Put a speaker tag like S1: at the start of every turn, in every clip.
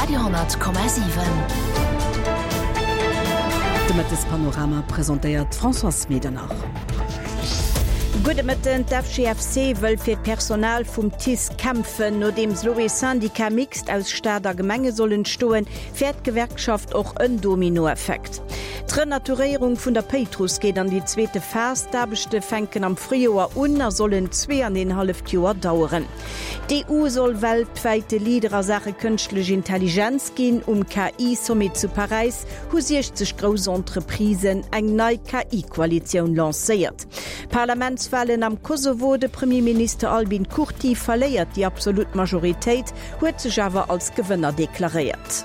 S1: Radio,7.
S2: Das Panorama präsentiert François Medernach.
S3: Gute Mitten, d'FGFC wëll fir Personal vum TIS kämpfen, no dem Louis Syndicat mixt aus Staater Gemenge sollen stoen, fährt Gewerkschaft och en Dominoeffekt. Renaturierung vun der Petrus geht an die zweite Phase, dabechte fenken am Frühjahr unner sollen 2,5 Joer dauern. Die EU soll weltweite Liederer Sache künstliche Intelligenz gehen, KI-Summit zu Paris, hu 60 große Entreprisen eng neue KI-Koalition lanciert. Parlamentswahlen am Kosovo, der Premierminister Albin Kurti verleiert die absolute Majorität, huet sich aber als Gewinner deklariert.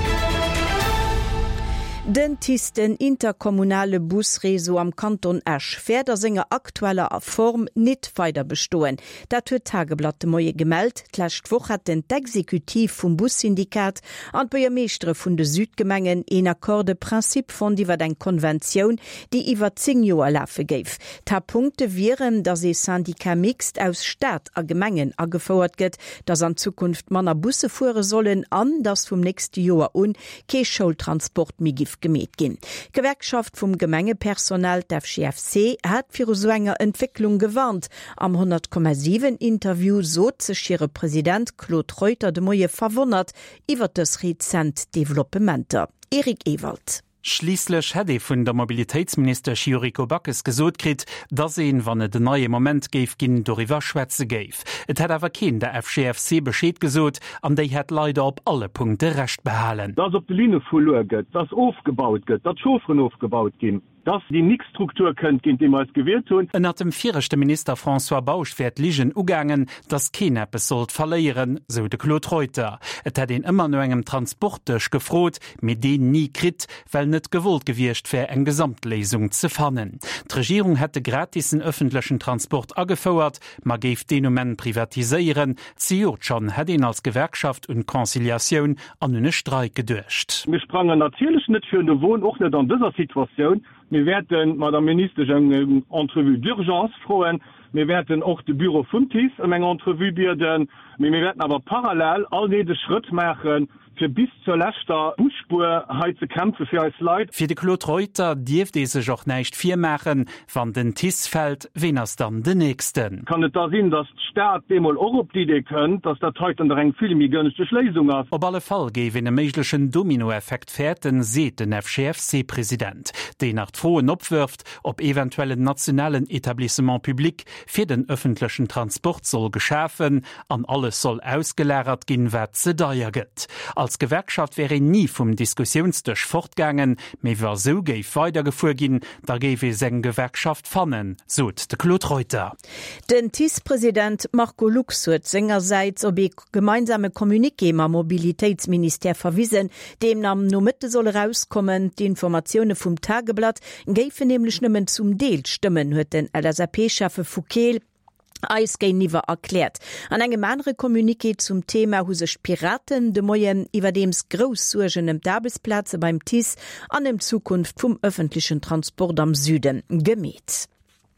S3: Den Tisten interkommunale Busreso am Kanton Esch fährt der Sänger aktueller Form nicht weiter bestohlen. Dat huet Tageblatt de Moie gemeldt, d'lächt woch hat den Exekutiv vum Bussyndikat an Bürgermeestre vun de Südgemengen en Akkorde Prinzip von iwwer den Konvention, die iwwer 10 Joer laffe geif. Ta Punkte wären, dass se Syndikat mixt aus Staat a Gemengen agefordert gëtt, dass an Zukunft Manner Busse fuhre sollen an, dass vom nächste Joer ke Schultransport mi gif gemet gin. Gewerkschaft vum Gemengepersonal der FGFC hat fir so enger Entwicklung gewarnt. Am 100,7 Interview sot sech ihre Präsident Claude Reuter de Moie verwundert iwwer des rezent Developmenter. Erik Ewald.
S4: Schließlich hätte vun der Mobilitätsminister Chiuriko Backes gesot krit, dass wann de neue Moment geif gin doriwer Schwätze geif. Et hat awer kein der FGFC beschéet gesot, an déi het leider op alle Punkte recht behalen.
S5: Das op de Linie verloren gëtt, das aufgebaut gëtt, dat Schofren aufgebaut gin. Dass die Nix-Struktur könnt, gegen die man es gewählt tun.
S4: En hat dem vierchte Minister François Bausch fährt liegen ugangen, dass kein Eppes sollt verleieren, so de Claude Reuter. Et hat ihn immer nur engem Transportech gefrot, mit den nie krit, weil net gewollt gewircht fär eng Gesamtlesung zu fannen. Die Regierung hätte gratisen öffentlichen Transport angefordert, ma geif den Moment privatisieren, Ziot schon hat ihn als Gewerkschaft und Konziliation an eine Streik gedurcht.
S5: Wir sprangen natürlich nicht für den Wohn, auch nicht an dieser Situation. Wir werden Madame Minister eng Entrevue d'urgence frohen. Wir werden auch de Büro vum TIS eng Entrevue bieden. Wir werden aber parallel all de Schritt machen, für bis zur letzter Busspur heize Kämpfe für als Leid.
S4: Für de Claude Reuter darf sich auch nicht viel machen, wann den TIS fällt, wen es dann den nächsten.
S5: Kann es da sein, dass der Staat demol auch auf die Idee könnt, dass der heute in der Rang viel mehr günstige Lösung hat?
S4: Auf alle Fall geben einen möglichen Dominoeffekt fährten, sieht den FGFC-Präsident, der nach Frohen abwirft, ob eventuellen nationalen Etablissement public für den öffentlichen Transport soll geschaffen, an alles soll ausgeleert gehen, was ze daier geht. Als Gewerkschaft wäre nie vom Diskussionstisch fortgegangen, mir war so geif weitergefuhr gin, da gewe seg Gewerkschaft fannen, sot de Claude Reuter.
S3: Den TIS-Präsident Marco Lux huet sengerseits ob gemeinsame Kommuniqué am Mobilitätsminister verwiesen, demnam no Mitte soll rauskommen, die Informationen vom Tageblatt geife nämlich nimmen zum Deel stimmen, huet den LSAP-Chefe Fouquet Eisgeniwer erklärt. An engem andere Kommuniqué zum Thema hu sech Piraten de Moien iwwer dems Groussurgenem Dabesplatze beim TIS an dem Zukunft vum öffentlichen Transport am Süden gemet.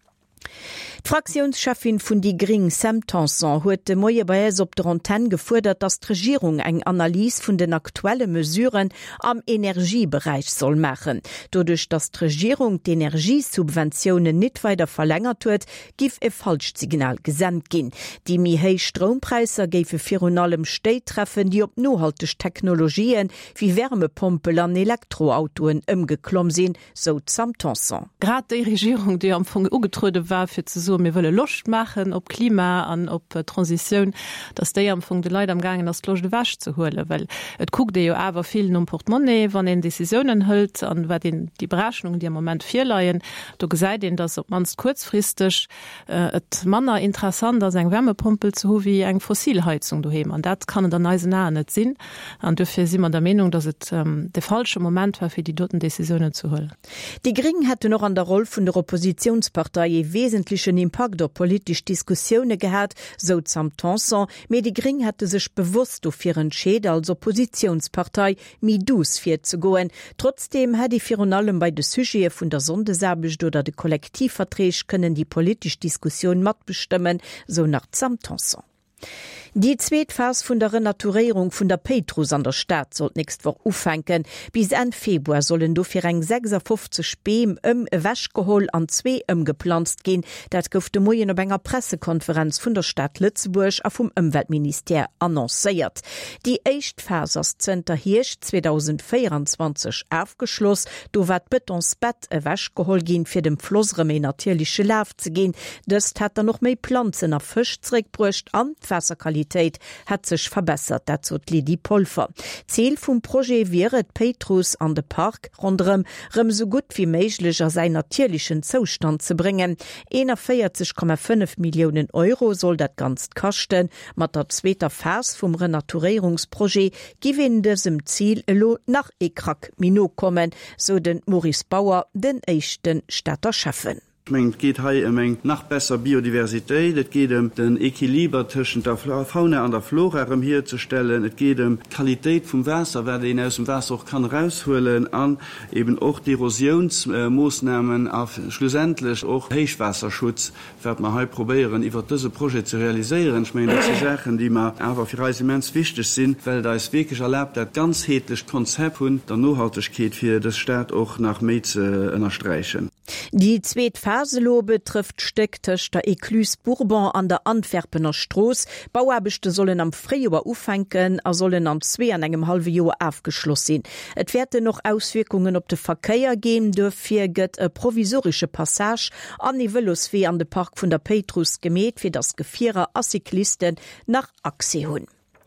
S3: Die Fraktionschefin vun die Green Sam Tanson huet de Moie Baez op der Antenne gefordert, dass die Regierung eng Analyse vun den aktuellen Mesuren am Energiebereich soll machen. Dadurch, dass die Regierung die Energiesubventionen nicht weiter verlängert huet, gif e Falschsignal gesendt gin. Die mi hei Strompreise geife vir allem Steit treffen, die op nohaltig Technologien wie Wärmepumpen an Elektroautoen ëmgeklomm sinn, so Sam Tanson.
S6: Grad die Regierung, die am Anfang ugetrude war, für zu so, mir wolle Lust machen, ob Klima, an ob Transition, dass der am Anfang die Leute am Gangen das Losch de Wasch zu holen, weil et guckt der ja aber viel um Portemonnaie, wann den Decisionen hält, an wer die Berechnungen, die im Moment viel leihen, du gesagt den, dass ob man es kurzfristig et Manner interessant, dass eng Wärmepumpe zu wie eng Fossilheizung du haben, und das kann dann also nahe nicht sinn, und dafür sind wir der Meinung, dass es der falsche Moment war, für die dorten Decisionen zu holen.
S3: Die Grünen hätte noch an der Rolle von der Oppositionspartei wesentlichen Impact auf politische Diskussionen gehabt, so Sam Tanson, aber die Grünen hätte sich bewusst auf ihren Schäden als Oppositionspartei Midus für zu gehen. Trotzdem hat die für allem bei der Sujet von der Sondesabisch oder der Kollektivverträge können die politische Diskussion mitbestimmen, so nach Sam Tanson. Die Zweetphase vun der Renaturierung vun der Petrus an der Stadt soll nächst Woche aufhängen. Bis Ende Februar sollen do fir eng 56 Beem Wäschgeholl an 2 geplant gehen. Dat gouf de Moien op enger Pressekonferenz vun der Stadt Lützeburg a vum Umweltminister annoncéiert. Die Echtphaserzenter Hirsch 2024 aufgeschloss, do wat Betonsbett Wäschgeholl gin fir dem Flossreme natürliche Laf ze gehen. Dëst hat noch méi Pflanzen a Fisch zurückbrucht an Wasserqualität hat sich verbessert, dazu Lidi Pulver. Ziel vom Projekt wäre Petrus an den Park rundherum so gut wie möglich an seinen natürlichen Zustand zu bringen. 41,5 Millionen Euro soll das Ganze kosten. Mit der zweiten Phase vom Renaturierungsprojekt gewinnt diesem Ziel nach Ekrak Mino kommen, so den Maurice Bauer, den ersten Stadtchefin.
S1: Es geht hier nach besser Biodiversität, es geht den Equiliber zwischen der Fauna und der Flora herzustellen, es geht Qualität vom Wasser, wer den aus dem Wasser auch kann rausholen, an eben auch die Erosionsmaßnahmen auf schlussendlich auch Heichwasserschutz wird man heute probieren, über diese Projekt zu realisieren. Ich meine, das sind Sachen, die mir aber für uns immens wichtig sind, weil da ist wirklich erlaubt, das ganzheitliche Konzept und der Nachhaltigkeit für das Stadt auch nach mehr zu unterstreichen.
S3: Die zweite Phaselo betrifft Stecktisch der Ecluse Bourbon an der Antwerpener Stroß. Bauarbeiten sollen am Frühjahr aufhängen, sollen am 2,5 Jahr aufgeschlossen sein. Es werden noch Auswirkungen auf den Verkehr geben, dafür gibt eine provisorische Passage an die Velosphäre an den Park von der Petrus gemäht, für das Gefährer als Cyklisten nach Achse haben.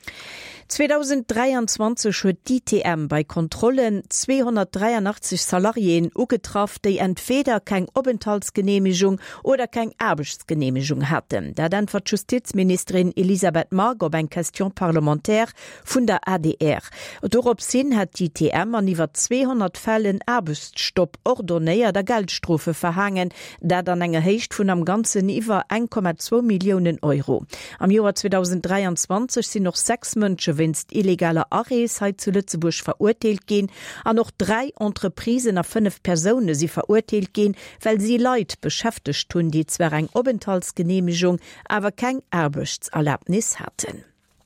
S3: 2023 huet DTM bei Kontrollen 283 Salarien ugetraff, die entweder kein Aufenthaltsgenehmigung oder kein Arbeitsgenehmigung hatten. Da dann war Justizministerin Elisabeth Marg op ein Question parlamentär vun der ADR. Dorop sinn hat DTM an iwwer 200 Fällen Arbeitsstopp ordonnéier der Geldstrophe verhangen, da dann enger Hecht vun am ganzen iwwer 1,2 Millionen Euro. Am Jahr 2023 sind noch 6 Mënsche winst illegaler Arresheit zu Lützeburg verurteilt gehen, an noch 3 Entreprisen nach 5 Personen sie verurteilt gehen, weil sie Leute beschäftigt tun, die zwar eine Aufenthaltsgenehmigung, aber kein Arbeitserlaubnis hatten.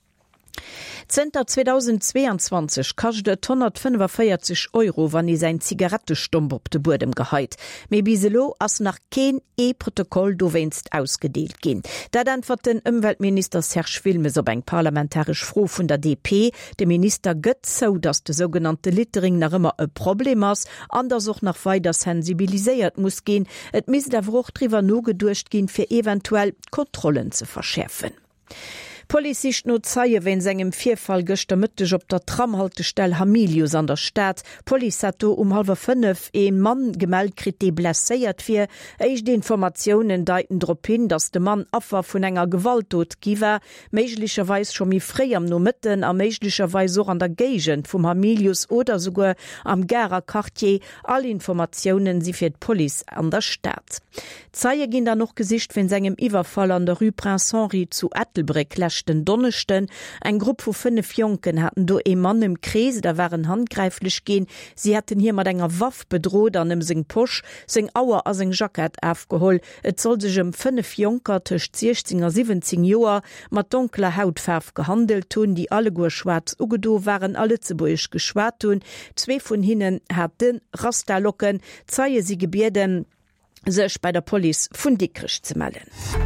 S3: Zter 2022 kostet 145 Euro, wann i sein Zigarettestump op de Bodem geheit. Me biselo ass nach kein E-Protokoll do wennst ausgedeelt gin. Da dann wird den Umweltminister Serge Wilmes op eng parlamentarisch Froh vun der DP. De Minister gëtt so, dass de sogenannte Littering nach immer e Problem ass, anders auch nach weiter sensibilisiert muss gehen. Et mis der Fruchtriver no gedurcht gin fir eventuell Kontrollen zu verschärfen. Polizist no zeie wenn segem Vierfall gëster Mëttech op der Tramhaltestelle Hamilius an der Stadt. Polisato 4:30 een Mann gemeldt krit de blesséiert fir. Eich de Informationen deiten drop hin, dats de Mann afwer vun enger Gewalttot giwer, méiglicherweis schon mi fré am no Mëtten, a méiglicherweis so an der Gegent vum Hamilius oder sogar am Gerer Quartier. Alle Informationen si fir d Poli an der Stadt. Zeie ginn da noch Gesicht wenn segem Iwerfall an der Rue Prince Henri zu Ettelbreck den Donnerchten. Ein Gruppe von 5 Jonken hatten do e Mann im Krise, da waren handgreiflich gehen. Sie hatten hier mat enger Waff bedroht an dem sing Posch, sing Auer as sing Jackett aufgeholt. Et soll sich 5 Jonker tisch 16 oder 17 Joer mat dunkler Hautfärf gehandelt tun, die alle gur schwarz ugedo waren, alle zebuisch geschwart tun. 2 von hinnen hatten Rasterlocken, zeie sie gebierden sech bei der Police vun Dickrich zu melden.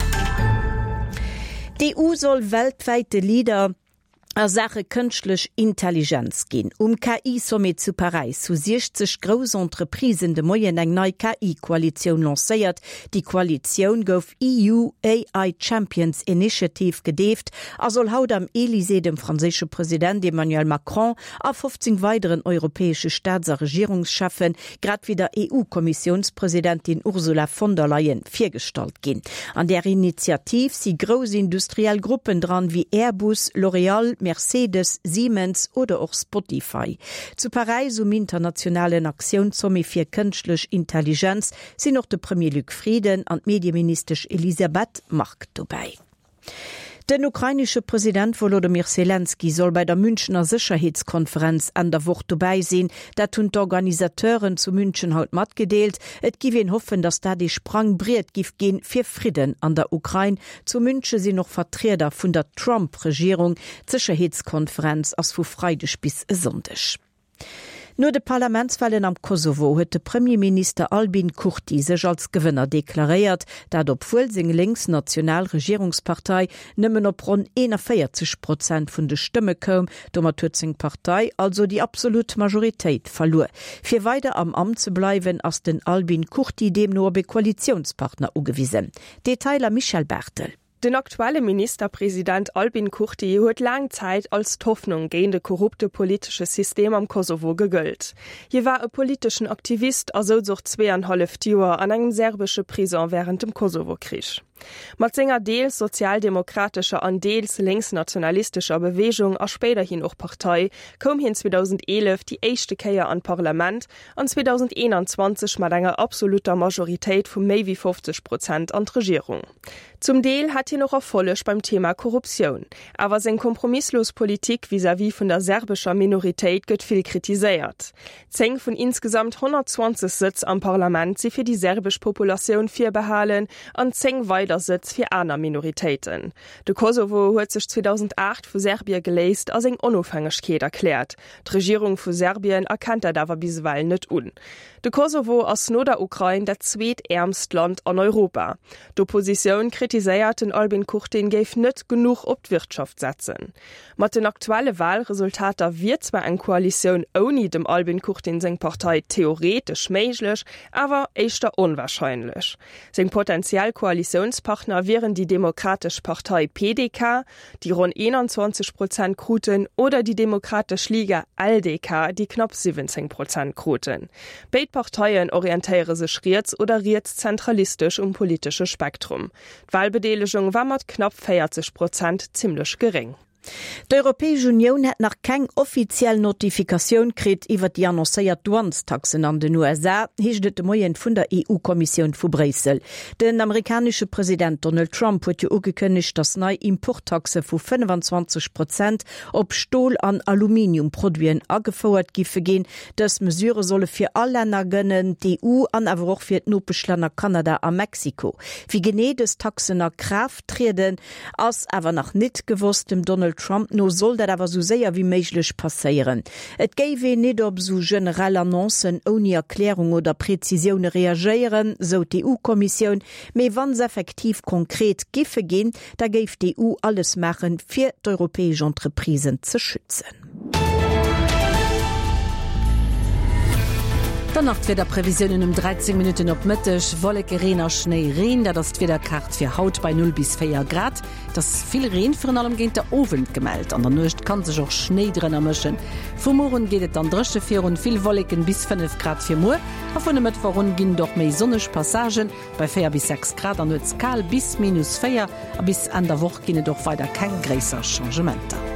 S3: Die EU soll weltweite Lieder Sache künstlich Intelligenz gehen. KI-Summit zu Paris zu 60 Großentreprisen de Moyen eng neue KI-Koalition lanciert. Die Koalition gouf EU AI Champions Initiative gedeft. Soll haut am Élysée dem französischen Präsident Emmanuel Macron a 15 weiteren europäische Staats- und Regierungschefen grad wie der EU-Kommissionspräsidentin Ursula von der Leyen vorgestellt gehen. An der Initiative sind große industrielle Gruppen dran wie Airbus, L'Oréal, Mercedes, Siemens oder auch Spotify. Zu Paris internationalen Aktionssumme für künstliche Intelligenz sind noch der Premier Luc Frieden und Medienminister Elisabeth Mark dabei. Den ukrainische Präsident Volodymyr Zelensky soll bei der Münchner Sicherheitskonferenz an der Woche beisehen. Dat hun Organisateuren zu München haut mat gedeelt. Et gi wen hoffen, dass da die Sprangbriet gif gehen fir Frieden an der Ukraine. Zu München sie noch Vertreter vun der Trump-Regierung. Sicherheitskonferenz as vu Freitag bis Sonntag. Nur de Parlamentswahlen am Kosovo huet de Premierminister Albin Kurti sech als Gewinner deklariert, dat obwohl seg linksnationalregierungspartei nëmmen op rund 41% vun de Stimme kom, dommer huezing Partei also die absolut Majoritéit verlor. Fir weiter am Amt ze bleiwen ass den Albin Kurti dem nur be Koalitionspartner ugewiesen. Detailer Michel Bertel.
S7: Den aktuelle Ministerpräsident Albin Kurti huet lang Zeit als Hoffnung gegen de korrupte politische System am Kosovo gegöllt. Hier war e politischen Aktivist also such 2,5 Joer an engem serbische Prison während dem Kosovo-Krieg. Mat senger deels sozialdemokratischer an deels linksnationalistischer Bewegung a später hin och Partei kom hin 2011 die echte Käier an Parlament an 2021 mat enger absoluter Majoritéit vu méi wie 50% an Regierung. Zum Deel hat hier noch erfollech beim Thema Korruption, aber seg kompromisslos Politik vis-à-vis vun der serbischer Minoritéit gëtt viel kritiséiert. 10 vun insgesamt 120 Sitz am Parlament sie fir die serbisch Population behalen an 10 weiter Sitz fir aner Minoritäten. De Kosovo huet sech 2008 vu Serbien geléist as eng Onofhängegkeet erklärt. D' Regierung vu Serbien erkannt dawer bisweilen net un. De Kosovo ass no der Ukraine der zweetärmst Land an Europa. D'Opposition kritiséierten Albin Kurtin géif net genug op d'Wirtschaft setzen. Mat den aktuelle Wahlresultater wird zwar eng Koalition oni dem Albin Kurtin seg Partei theoretisch méiglech, aber eichter unwahrscheinlich. Seg Potenzialkoalitionspartner wären die Demokratische Partei PDK, die rund 21% kruten, oder die Demokratische Liga LDK, die knapp 17% kruten. Beide Parteien orientieren sich riets oder riets zentralistisch politische Spektrum. Die Wahlbeteiligung war mit knapp 40% ziemlich gering.
S3: D'Europäesche Union hat nach keng offiziell Notifikationun krit iwwer die annoncéiert Douanetaxen an den USA, hiechtet de Moien vun der EU-Kommission vu Brüssel. Den amerikanische Präsident Donald Trump huet jo ugekënigt, dass nei Importtaxe vu 25% op Stohl an Aluminiumproduien agefauert gife gin. Dës Mesure solle fir all Länder gënnen, die EU an awer och fir d'Nopechländer Kanada a Mexiko. Wie genedes Taxener Kraft treden ass awer nach net gewusst dem Donald Trump no soll dat awer so séier wie méiglech passeieren. Et géiwe net op so generell Annoncen oni Erklärung oder Präzisioune reageieren, so d' EU-Kommission, méi wanns effektiv konkret giffe gin, da géif d' EU alles machen fir d'europäesche Entreprisen ze schützen. Danach wird der Prävisionen um 13 Minuten op Mittech, Wolke, Regen, Schnee, Regen, da das wieder Kart für Haut bei 0 bis 4 Grad. Das viel Regen vor allem geht der Ofen gemeldet. An der Nacht kann sich auch Schnee drinnen mischen. Vom Morgen geht es dann 3 und viel Wolken bis 5 Grad für Uhr. Auf dem Mittwoch gehen doch mehr sonnige Passagen bei 4 bis 6 Grad. Dann wird es kalt bis -4. Bis an der Woche gehen doch weiter kein größer Changement.